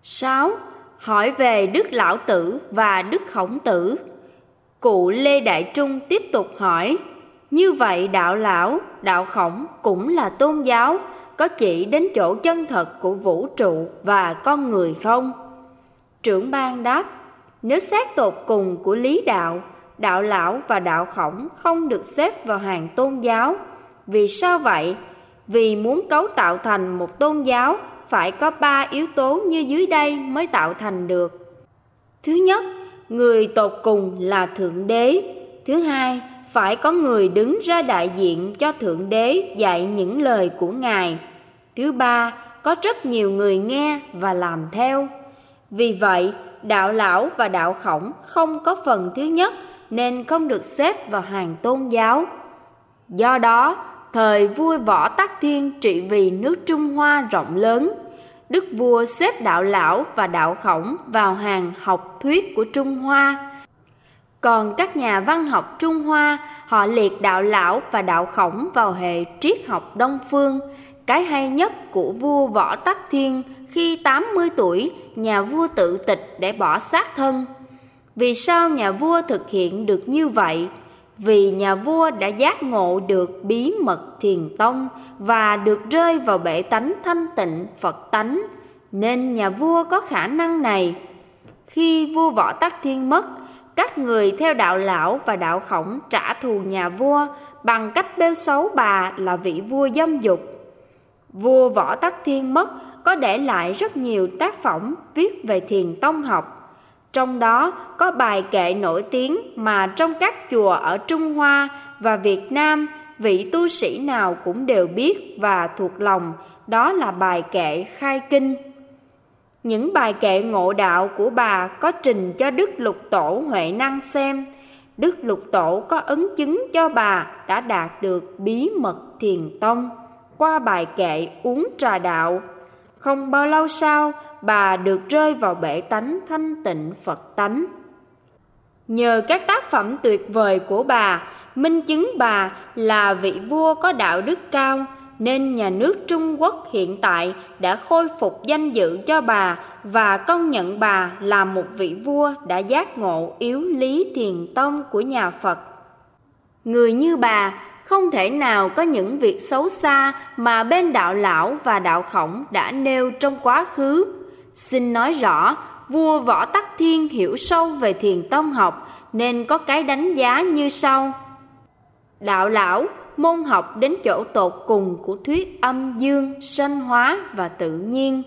6. Hỏi về Đức Lão Tử và Đức Khổng Tử. Cụ Lê Đại Trung tiếp tục hỏi: như vậy đạo Lão, đạo Khổng cũng là tôn giáo, có chỉ đến chỗ chân thật của vũ trụ và con người không? Trưởng ban đáp: nếu xét tột cùng của lý đạo, đạo Lão và đạo Khổng không được xếp vào hàng tôn giáo. Vì sao vậy? Vì muốn cấu tạo thành một tôn giáo phải có 3 yếu tố như dưới đây mới tạo thành được. Thứ nhất, người tột cùng là Thượng Đế. Thứ hai, phải có người đứng ra đại diện cho Thượng Đế dạy những lời của Ngài. Thứ ba, có rất nhiều người nghe và làm theo. Vì vậy, đạo Lão và đạo Khổng không có phần thứ nhất nên không được xếp vào hàng tôn giáo. Do đó, thời vua Võ Tắc Thiên trị vì nước Trung Hoa rộng lớn, đức vua xếp đạo Lão và đạo Khổng vào hàng học thuyết của Trung Hoa. Còn các nhà văn học Trung Hoa, họ liệt đạo Lão và đạo Khổng vào hệ triết học Đông phương. Cái hay nhất của vua Võ Tắc Thiên khi 80 tuổi, nhà vua tự tịch để bỏ xác thân. Vì sao nhà vua thực hiện được như vậy? Vì nhà vua đã giác ngộ được bí mật thiền tông và được rơi vào bể tánh thanh tịnh Phật tánh, nên nhà vua có khả năng này. Khi vua Võ Tắc Thiên mất, các người theo đạo Lão và đạo Khổng trả thù nhà vua bằng cách bêu xấu bà là vị vua dâm dục. Vua Võ Tắc Thiên mất có để lại rất nhiều tác phẩm viết về thiền tông học. Trong đó có bài kệ nổi tiếng mà trong các chùa ở Trung Hoa và Việt Nam, vị tu sĩ nào cũng đều biết và thuộc lòng, đó là bài kệ Khai Kinh. Những bài kệ ngộ đạo của bà có trình cho Đức Lục Tổ Huệ Năng xem. Đức Lục Tổ có ấn chứng cho bà đã đạt được bí mật thiền tông qua bài kệ uống trà đạo. Không bao lâu sau, bà được rơi vào bể tánh thanh tịnh Phật tánh. Nhờ các tác phẩm tuyệt vời của bà, minh chứng bà là vị vua có đạo đức cao, nên nhà nước Trung Quốc hiện tại đã khôi phục danh dự cho bà và công nhận bà là một vị vua đã giác ngộ yếu lý thiền tông của nhà Phật. Người như bà không thể nào có những việc xấu xa mà bên đạo Lão và đạo Khổng đã nêu trong quá khứ. Xin nói rõ, vua Võ Tắc Thiên hiểu sâu về thiền tông học nên có cái đánh giá như sau. Đạo Lão môn học đến chỗ tột cùng của thuyết âm dương, sanh hóa và tự nhiên.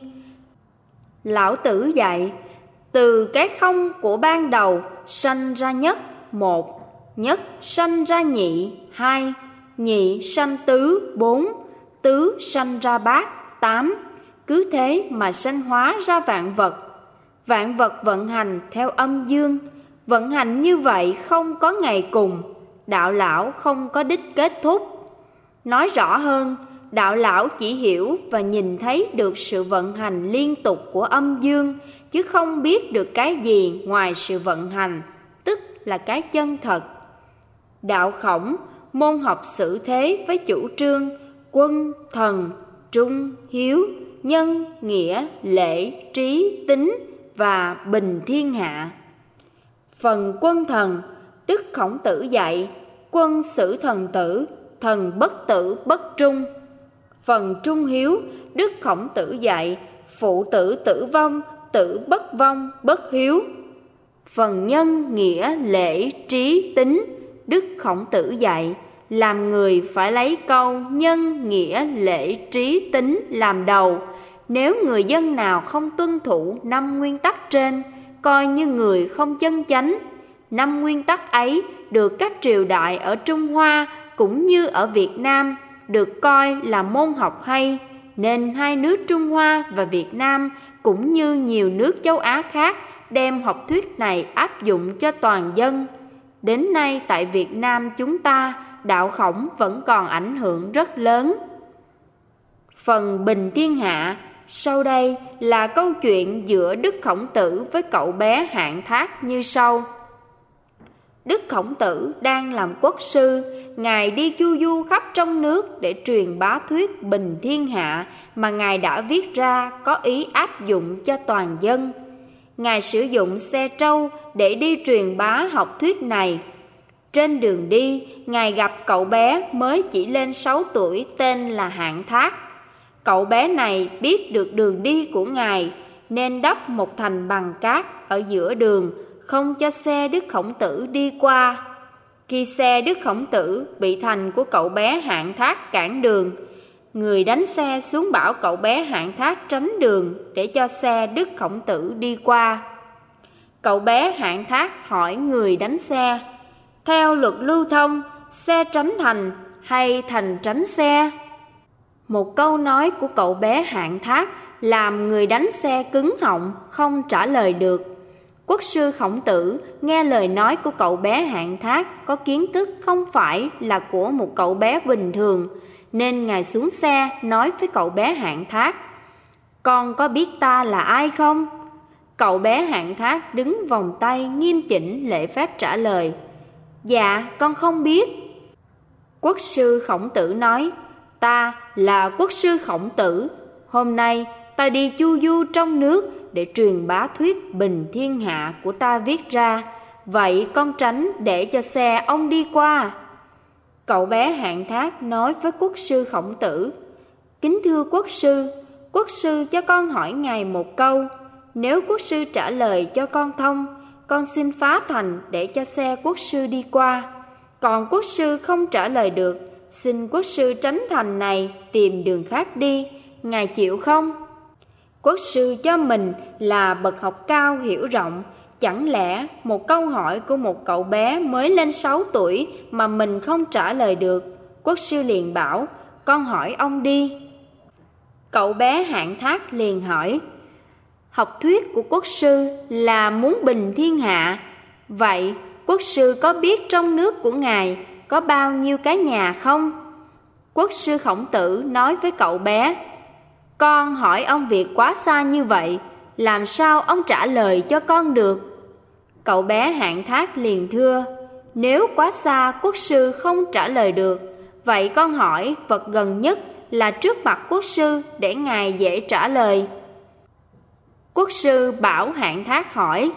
Lão Tử dạy, từ cái không của ban đầu sanh ra nhất, một, nhất sanh ra nhị, hai, nhị sanh tứ, bốn, tứ sanh ra bát, tám. Cứ thế mà sanh hóa ra vạn vật. Vạn vật vận hành theo âm dương. Vận hành như vậy không có ngày cùng. Đạo Lão không có đích kết thúc. Nói rõ hơn, đạo Lão chỉ hiểu và nhìn thấy được sự vận hành liên tục của âm dương, chứ không biết được cái gì ngoài sự vận hành, tức là cái chân thật. Đạo Khổng, môn học xử thế với chủ trương quân, thần, trung, hiếu, nhân, nghĩa, lễ, trí, tín và bình thiên hạ. Phần quân thần, Đức Khổng Tử dạy, quân xử thần tử, thần bất tử bất trung. Phần trung hiếu, Đức Khổng Tử dạy, phụ tử tử vong, tử bất vong bất hiếu. Phần nhân, nghĩa, lễ, trí, tín, Đức Khổng Tử dạy, làm người phải lấy câu nhân, nghĩa, lễ, trí, tín làm đầu. Nếu người dân nào không tuân thủ 5 nguyên tắc trên, coi như người không chân chánh. 5 nguyên tắc ấy được các triều đại ở Trung Hoa cũng như ở Việt Nam được coi là môn học hay, nên hai nước Trung Hoa và Việt Nam cũng như nhiều nước châu Á khác đem học thuyết này áp dụng cho toàn dân. Đến nay tại Việt Nam chúng ta, đạo Khổng vẫn còn ảnh hưởng rất lớn. Phần bình thiên hạ, sau đây là câu chuyện giữa Đức Khổng Tử với cậu bé Hạng Thác như sau. Đức Khổng Tử đang làm quốc sư, Ngài đi chu du khắp trong nước để truyền bá thuyết bình thiên hạ mà Ngài đã viết ra có ý áp dụng cho toàn dân. Ngài sử dụng xe trâu để đi truyền bá học thuyết này. Trên đường đi, Ngài gặp cậu bé mới chỉ lên 6 tuổi tên là Hạng Thác. Cậu bé này biết được đường đi của Ngài nên đắp một thành bằng cát ở giữa đường, không cho xe Đức Khổng Tử đi qua. Khi xe Đức Khổng Tử bị thành của cậu bé Hạng Thác cản đường, người đánh xe xuống bảo cậu bé Hạng Thác tránh đường để cho xe Đức Khổng Tử đi qua. Cậu bé Hạng Thác hỏi người đánh xe: theo luật lưu thông, xe tránh thành hay thành tránh xe? Một câu nói của cậu bé Hạng Thác làm người đánh xe cứng họng, không trả lời được. Quốc sư Khổng Tử nghe lời nói của cậu bé Hạng Thác có kiến thức không phải là của một cậu bé bình thường, nên Ngài xuống xe nói với cậu bé Hạng Thác: con có biết ta là ai không? Cậu bé Hạng Thác đứng vòng tay nghiêm chỉnh lễ phép trả lời: dạ, con không biết. Quốc sư Khổng Tử nói: ta là quốc sư Khổng Tử, hôm nay ta đi chu du trong nước để truyền bá thuyết bình thiên hạ của ta viết ra, vậy con tránh để cho xe ông đi qua. Cậu bé Hạng Thác nói với quốc sư Khổng Tử: kính thưa quốc sư cho con hỏi ngài một câu, nếu quốc sư trả lời cho con thông, con xin phá thành để cho xe quốc sư đi qua. Còn quốc sư không trả lời được, xin quốc sư tránh thành này tìm đường khác đi, ngài chịu không? Quốc sư cho mình là bậc học cao hiểu rộng, chẳng lẽ một câu hỏi của một cậu bé mới lên 6 tuổi mà mình không trả lời được? Quốc sư liền bảo: con hỏi ông đi. Cậu bé Hạng Thác liền hỏi: học thuyết của quốc sư là muốn bình thiên hạ, vậy quốc sư có biết trong nước của ngài có bao nhiêu cái nhà không? Quốc sư Khổng Tử nói với cậu bé: con hỏi ông việc quá xa như vậy, làm sao ông trả lời cho con được? Cậu bé Hạng Thác liền thưa: nếu quá xa quốc sư không trả lời được, vậy con hỏi vật gần nhất là trước mặt quốc sư để ngài dễ trả lời. Quốc sư bảo Hạng Thác hỏi.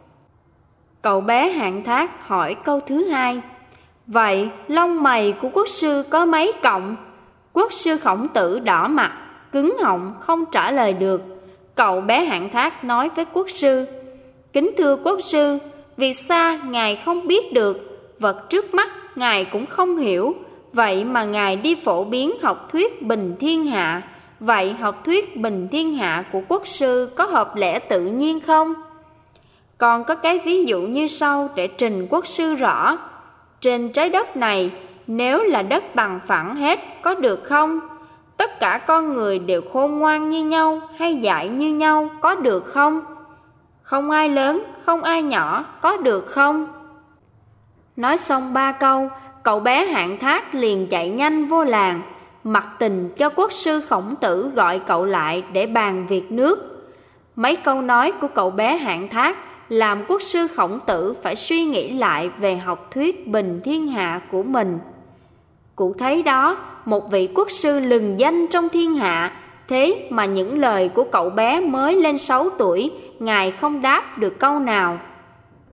Cậu bé Hạng Thác hỏi câu thứ hai: vậy lông mày của quốc sư có mấy cọng? Quốc sư Khổng Tử đỏ mặt, cứng họng không trả lời được. Cậu bé Hạng Thác nói với quốc sư: kính thưa quốc sư, vì sao ngài không biết được, vật trước mắt ngài cũng không hiểu, vậy mà ngài đi phổ biến học thuyết bình thiên hạ, vậy học thuyết bình thiên hạ của quốc sư có hợp lẽ tự nhiên không? Còn có cái ví dụ như sau để trình quốc sư rõ. Trên trái đất này, nếu là đất bằng phẳng hết có được không? Tất cả con người đều khôn ngoan như nhau hay dại như nhau có được không? Không ai lớn, không ai nhỏ có được không? Nói xong 3 câu, cậu bé Hạng Thác liền chạy nhanh vô làng, mặc tình cho quốc sư Khổng Tử gọi cậu lại để bàn việc nước. Mấy câu nói của cậu bé Hạng Thác làm quốc sư Khổng Tử phải suy nghĩ lại về học thuyết bình thiên hạ của mình. Cụ thấy đó, một vị quốc sư lừng danh trong thiên hạ, thế mà những lời của cậu bé mới lên 6 tuổi, ngài không đáp được câu nào.